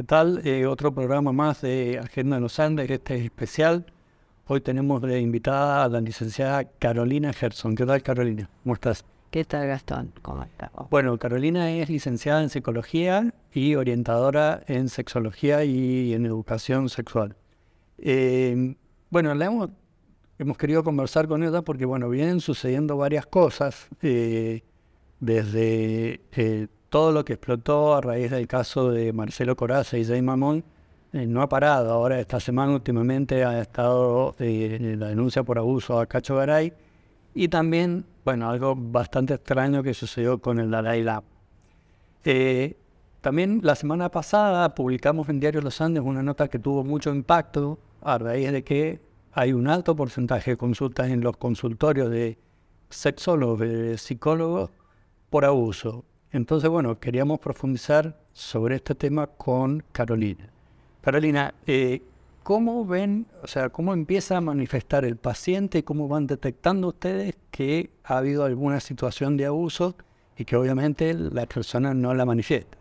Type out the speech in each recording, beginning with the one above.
tal? Otro programa más de Agenda en los Andes, este es especial. Hoy tenemos de invitada a la licenciada Carolina Gerson. ¿Qué tal, Carolina? ¿Cómo estás? ¿Qué tal, Gastón? ¿Cómo estás? Bueno, Carolina es licenciada en Psicología y orientadora en Sexología y en Educación Sexual. Bueno, hemos querido conversar con ella porque, bueno, vienen sucediendo varias cosas, desde todo lo que explotó a raíz del caso de Marcelo Corazza y Jay Mamón, no ha parado. Ahora, esta semana últimamente ha estado la denuncia por abuso a Cacho Garay, y también, bueno, algo bastante extraño que sucedió con el Dalai Lama. También la semana pasada publicamos en Diario Los Andes una nota que tuvo mucho impacto a raíz de que hay un alto porcentaje de consultas en los consultorios de sexólogos, de psicólogos, por abuso. Entonces, bueno, queríamos profundizar sobre este tema con Carolina. Carolina, ¿cómo ven, cómo empieza a manifestar el paciente y cómo van detectando ustedes que ha habido alguna situación de abuso y que obviamente la persona no la manifiesta?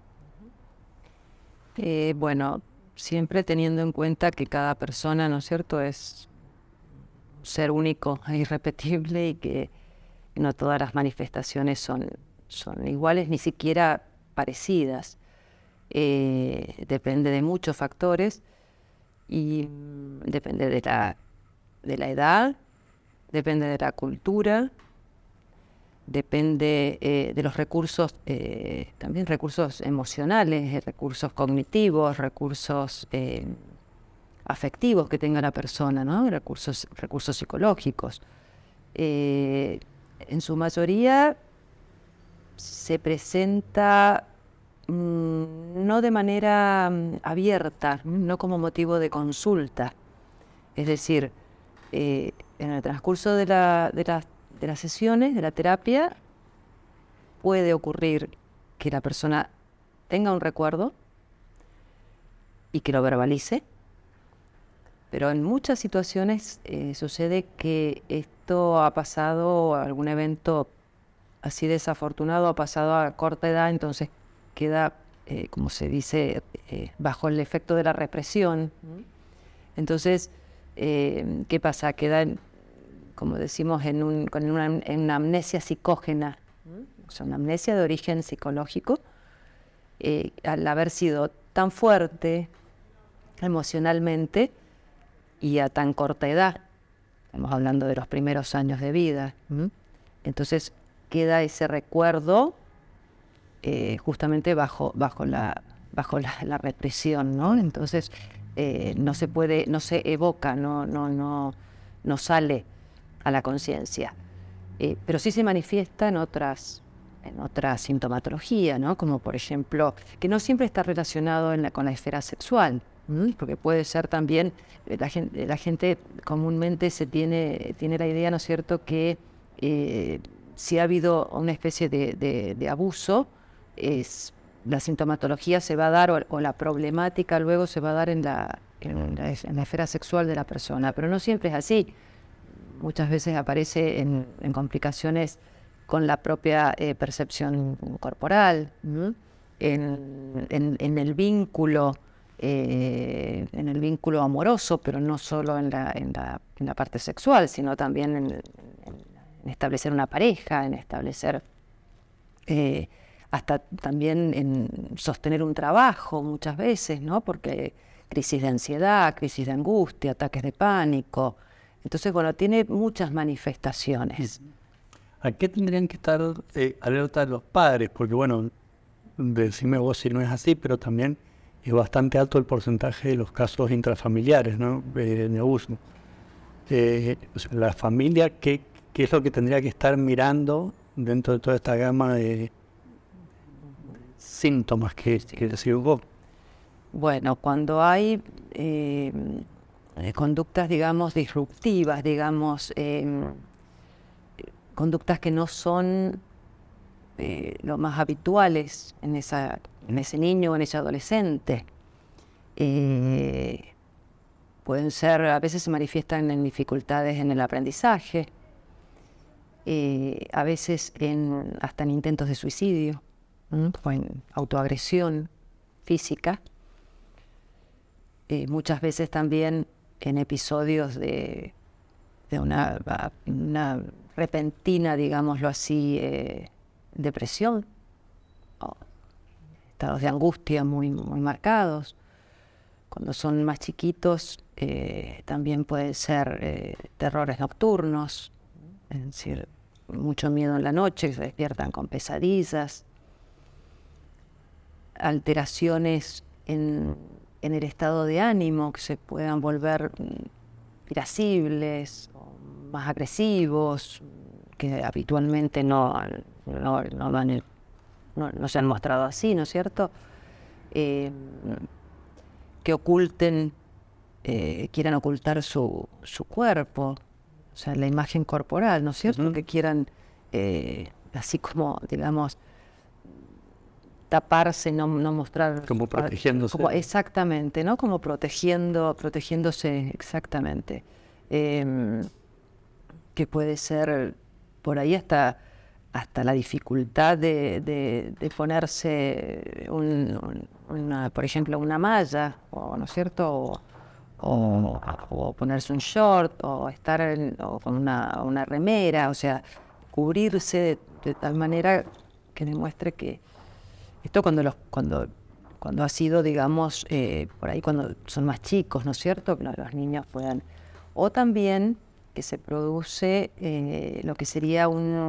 Bueno, siempre teniendo en cuenta que cada persona, ¿no es cierto?, es un ser único e irrepetible, y que no todas las manifestaciones son iguales, ni siquiera parecidas. Depende de muchos factores y depende de la edad, depende de la cultura, depende de los recursos, también recursos emocionales, recursos cognitivos, recursos afectivos que tenga la persona, ¿no? Recursos psicológicos. En su mayoría se presenta no de manera abierta, no como motivo de consulta. Es decir, en el transcurso de las sesiones, de la terapia, puede ocurrir que la persona tenga un recuerdo y que lo verbalice, pero en muchas situaciones sucede que esto ha pasado, algún evento así desafortunado ha pasado a corta edad, entonces queda, como se dice, bajo el efecto de la represión. Entonces, ¿qué pasa? Queda, como decimos, en una amnesia psicógena, o sea, una amnesia de origen psicológico, al haber sido tan fuerte emocionalmente y a tan corta edad. Estamos hablando de los primeros años de vida. Entonces queda ese recuerdo justamente bajo la represión, ¿no? Entonces no se evoca, no sale a la conciencia. Pero sí se manifiesta en otras sintomatologías, ¿no? Como por ejemplo, que no siempre está relacionado con la esfera sexual, porque puede ser también, la gente comúnmente tiene la idea, ¿no es cierto?, que si ha habido una especie de abuso, la sintomatología se va a dar, o la problemática luego se va a dar en la esfera sexual de la persona, pero no siempre es así. Muchas veces aparece en complicaciones con la propia percepción corporal, en el vínculo amoroso, pero no solo en la parte sexual, sino también en establecer una pareja, en establecer hasta también en sostener un trabajo muchas veces, ¿no? Porque crisis de ansiedad, crisis de angustia, ataques de pánico. Entonces, bueno, tiene muchas manifestaciones. ¿A qué tendrían que estar alerta los padres? Porque, bueno, decime vos si no es así, pero también es bastante alto el porcentaje de los casos intrafamiliares, ¿no?, de abuso. La familia, ¿qué es lo que tendría que estar mirando dentro de toda esta gama de síntomas que decís vos? Bueno, cuando hay conductas, digamos, disruptivas, digamos, conductas que no son lo más habituales en ese niño o en ese adolescente, pueden ser, a veces se manifiestan en dificultades en el aprendizaje, a veces hasta en intentos de suicidio, o en autoagresión física. muchas veces también en episodios de una repentina, digámoslo así, depresión, o estados de angustia muy, muy marcados. Cuando son más chiquitos, también pueden ser terrores nocturnos, es decir, mucho miedo en la noche, se despiertan con pesadillas, alteraciones en el estado de ánimo, que se puedan volver irascibles, o más agresivos, que habitualmente no se han mostrado así, ¿no es cierto? Que oculten, quieran ocultar su cuerpo, o sea, la imagen corporal, ¿no es cierto? Que quieran, así como, digamos, taparse, no mostrar... Como protegiéndose. Exactamente, ¿no? Como protegiéndose, exactamente. Que puede ser por ahí hasta la dificultad de ponerse, por ejemplo, una malla, ¿no es cierto? O ponerse un short, o estar o con una remera, o sea, cubrirse de tal manera que demuestre que esto cuando ha sido, digamos, por ahí cuando son más chicos, ¿no es cierto? Que los niños puedan... O también que se produce lo que sería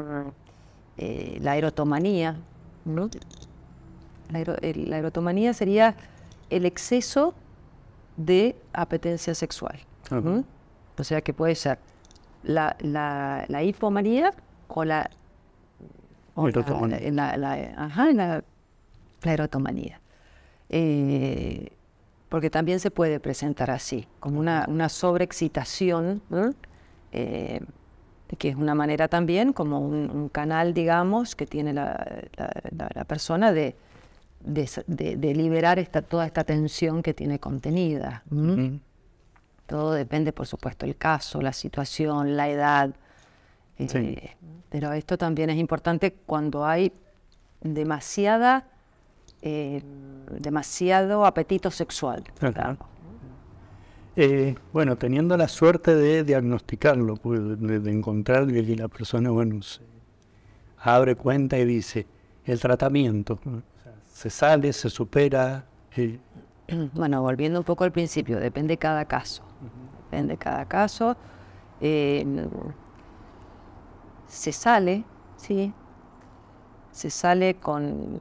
la erotomanía, ¿no? La erotomanía sería el exceso de apetencia sexual. Uh-huh. O sea que puede ser la hipomanía o la erotomanía. Porque también se puede presentar así, como una sobreexcitación, ¿no? Que es una manera también, como un canal, digamos, que tiene la persona de liberar toda esta tensión que tiene contenida. Uh-huh. Todo depende, por supuesto, el caso, la situación, la edad. Sí. Pero esto también es importante cuando hay demasiado apetito sexual. Ajá. Claro. Bueno, teniendo la suerte de diagnosticarlo, pues, de encontrar que la persona, bueno, se abre cuenta y dice, el tratamiento, ¿no? O sea, se sale, se supera. Bueno, volviendo un poco al principio, depende de cada caso. Depende de cada caso. Se sale, sí. Se sale con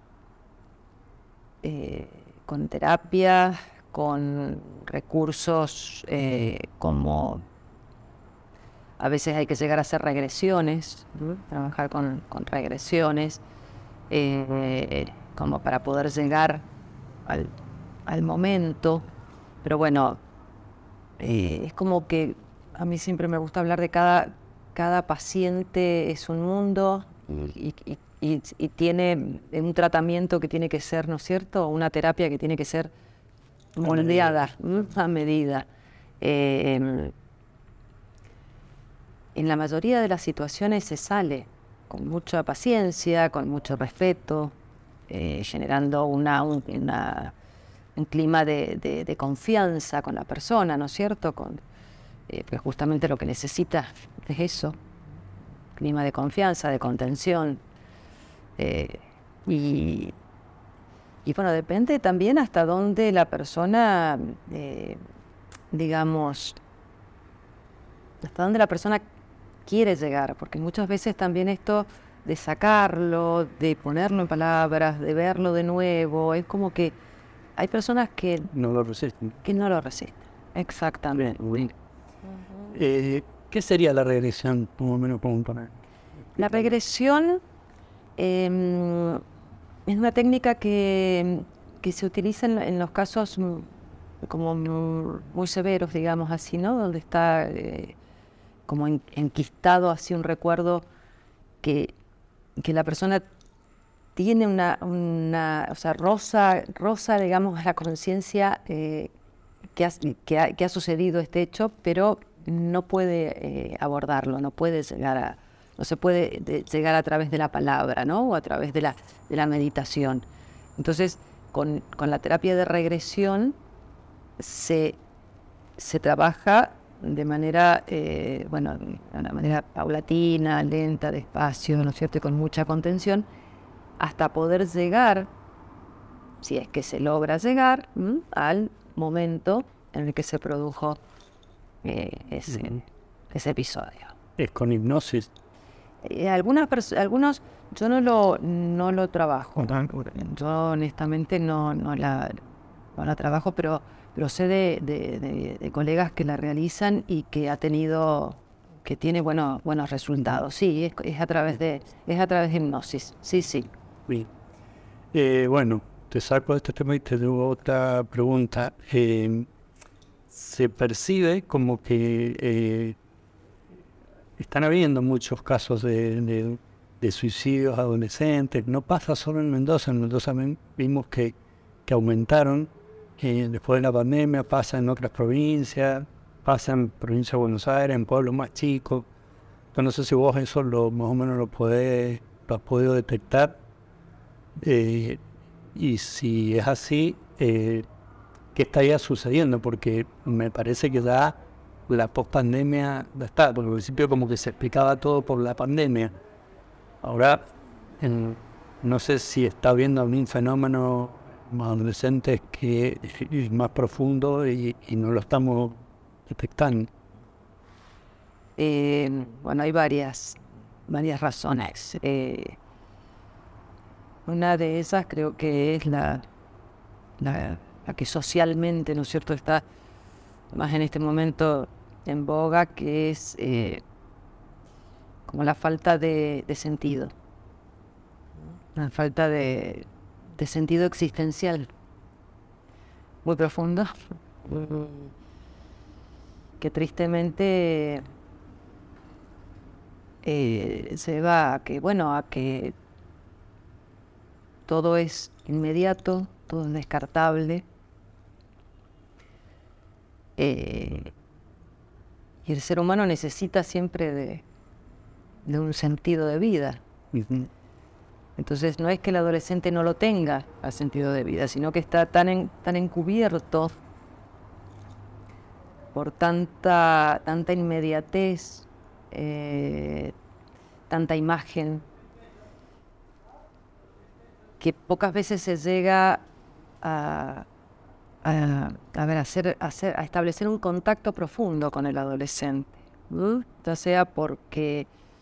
terapia, con recursos como a veces hay que llegar a hacer regresiones, trabajar con regresiones, como para poder llegar al momento. Pero bueno, es como que a mí siempre me gusta hablar de cada paciente es un mundo y tiene un tratamiento que tiene que ser, ¿no es cierto? Una terapia que tiene que ser moldeada a medida. En la mayoría de las situaciones se sale con mucha paciencia, con mucho respeto, generando un clima de confianza con la persona, ¿no es cierto? Pues justamente lo que necesita es eso, clima de confianza, de contención. Y bueno, depende también hasta dónde la persona, digamos, hasta dónde la persona quiere llegar, porque muchas veces también esto de sacarlo, de ponerlo en palabras, de verlo de nuevo, es como que hay personas que no lo resisten. Exactamente. Bien. ¿Qué sería la regresión? Más o menos como para... La regresión es una técnica que se utiliza en los casos como muy severos, digamos así, ¿no? Donde está como enquistado así un recuerdo que la persona tiene o sea, roza, digamos, la conciencia que ha sucedido este hecho, pero no puede abordarlo, no se puede llegar a través de la palabra, ¿no? O a través de la meditación. Entonces, con la terapia de regresión se trabaja de manera, de una manera paulatina, lenta, despacio, ¿no es cierto? Y con mucha contención, hasta poder llegar, si es que se logra llegar, al momento en el que se produjo ese episodio. Es con hipnosis. Algunos yo no lo trabajo. Yo honestamente no la trabajo, pero sé de colegas que la realizan y que tiene buenos resultados. Sí, es a través de hipnosis. Sí. Bien. Bueno, te saco de este tema y te doy otra pregunta. Se percibe como que están habiendo muchos casos de suicidios adolescentes. No pasa solo en Mendoza. En Mendoza vimos que aumentaron. Después de la pandemia pasa en otras provincias, pasa en provincia de Buenos Aires, en pueblos más chicos. Entonces, no sé si vos eso más o menos lo has podido detectar. Y si es así, ¿qué estaría sucediendo? Porque me parece que ya la post-pandemia ya está, porque al principio como que se explicaba todo por la pandemia. Ahora, no sé si está habiendo un fenómeno más adolescentes que es más profundo y no lo estamos detectando. Hay varias razones. Una de esas creo que es la que socialmente, ¿no es cierto?, está más en este momento en boga, que es como la falta de sentido, la falta de sentido existencial muy profundo, que tristemente se va a que todo es inmediato, todo es descartable. Y el ser humano necesita siempre de un sentido de vida. Uh-huh. Entonces no es que el adolescente no lo tenga al sentido de vida, sino que está tan encubierto por tanta inmediatez, tanta imagen, que pocas veces se llega a establecer un contacto profundo con el adolescente, ya sea porque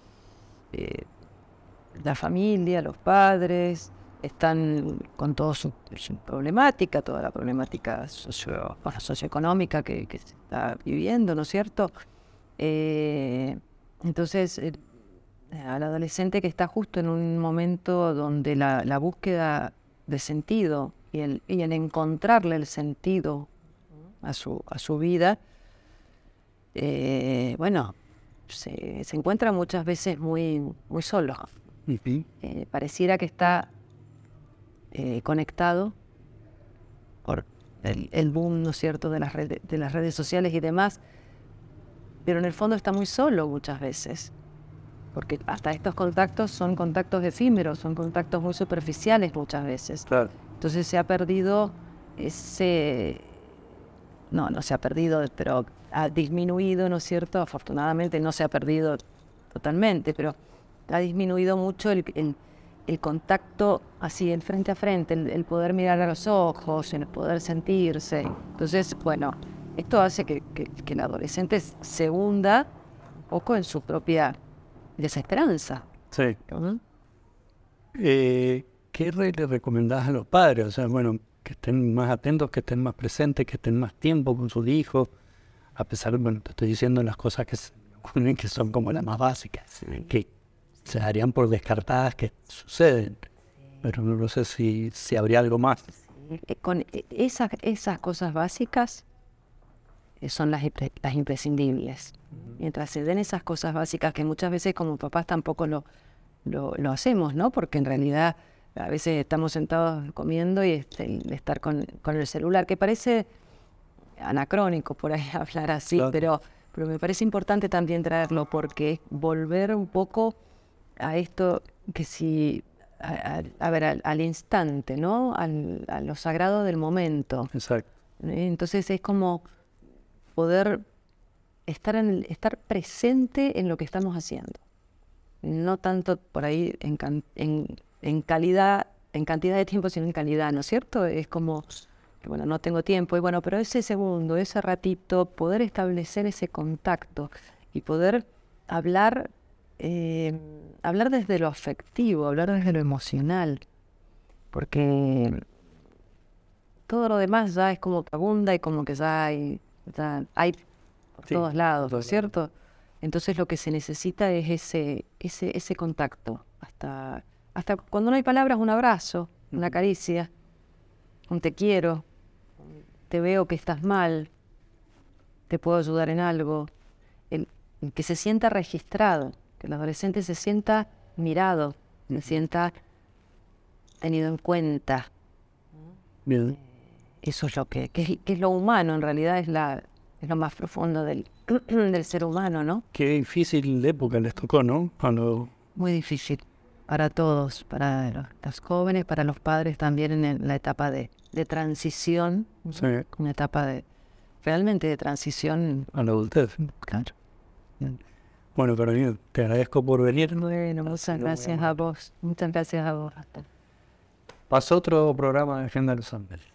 la familia, los padres están con toda su problemática, toda la problemática socioeconómica que se está viviendo, ¿no es cierto? Entonces, al adolescente que está justo en un momento donde la búsqueda de sentido y el encontrarle el sentido a su vida, se encuentra muchas veces muy solo. Uh-huh. Pareciera que está conectado por el boom, ¿no es cierto?, de las redes sociales y demás, pero en el fondo está muy solo muchas veces, porque hasta estos contactos son contactos efímeros, son contactos muy superficiales muchas veces. Claro. Entonces se ha perdido no se ha perdido, pero ha disminuido, ¿no es cierto? Afortunadamente no se ha perdido totalmente, pero ha disminuido mucho el contacto así, el frente a frente, el poder mirar a los ojos, el poder sentirse. Entonces, esto hace que el adolescente se hunda un poco en su propia desesperanza. Sí. ¿No? ¿Qué le recomendás a los padres? O sea, que estén más atentos, que estén más presentes, que estén más tiempo con sus hijos, a pesar de, te estoy diciendo las cosas que son como las más básicas, que se darían por descartadas, que suceden, pero no sé si habría algo más. Con esas cosas básicas son las imprescindibles. Mientras se den esas cosas básicas, que muchas veces como papás tampoco lo hacemos, ¿no? Porque en realidad a veces estamos sentados comiendo y estar con el celular, que parece anacrónico por ahí hablar así, claro. pero me parece importante también traerlo, porque es volver un poco a esto que al instante, ¿no? A lo sagrado del momento. Exacto. Entonces es como poder estar presente en lo que estamos haciendo. No tanto por ahí en calidad, en cantidad de tiempo, sino en calidad, ¿no es cierto? Es como, que, bueno, no tengo tiempo, y bueno, pero ese segundo, ese ratito, poder establecer ese contacto y poder hablar desde lo afectivo, hablar desde lo emocional, porque todo lo demás ya es como que abunda y como que ya hay por todos lados, ¿no es cierto? Entonces lo que se necesita es ese contacto, hasta cuando no hay palabras, un abrazo, una caricia, un te quiero, te veo que estás mal, te puedo ayudar en algo, el que se sienta registrado, que el adolescente se sienta mirado, se sienta tenido en cuenta. Bien. Eso es lo que es lo humano, en realidad es lo más profundo del ser humano, ¿no? Qué difícil época les tocó, ¿no? Muy difícil para todos, para los jóvenes, para los padres también en la etapa de transición, Sí. una etapa realmente de transición. A la adultez. Claro. Bueno, Carolina, te agradezco por venir. Bueno, muchas gracias a vos. Muchas gracias a vos. Pasó otro programa de Agenda de los Andes.